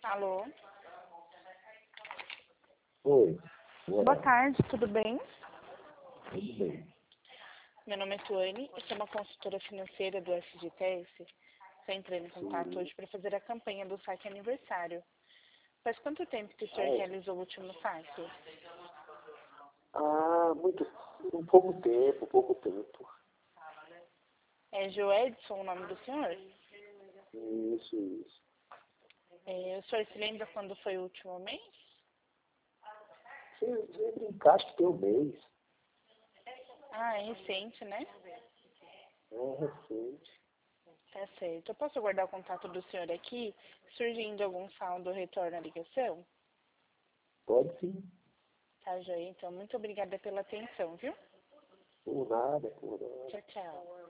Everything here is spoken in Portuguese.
Alô? Oi, Boa tarde, tudo bem? tudo bem. Meu nome é Tuane, eu sou uma consultora financeira do FGTS. Estou entrando em contato Sim. hoje para fazer a campanha do saque aniversário. Faz quanto tempo que o senhor Ah, é. realizou o último saque? Pouco tempo. É Joedson o nome do senhor? Isso. O senhor se lembra quando foi o último mês? Você brincar, acho que tem um mês. Ah, é recente, né? É recente. Tá certo. Eu posso guardar o contato do senhor aqui? Surgindo algum saldo, eu retorno a ligação? Pode sim. Tá, joia? Então, muito obrigada pela atenção, viu? Por nada. Tchau, tchau.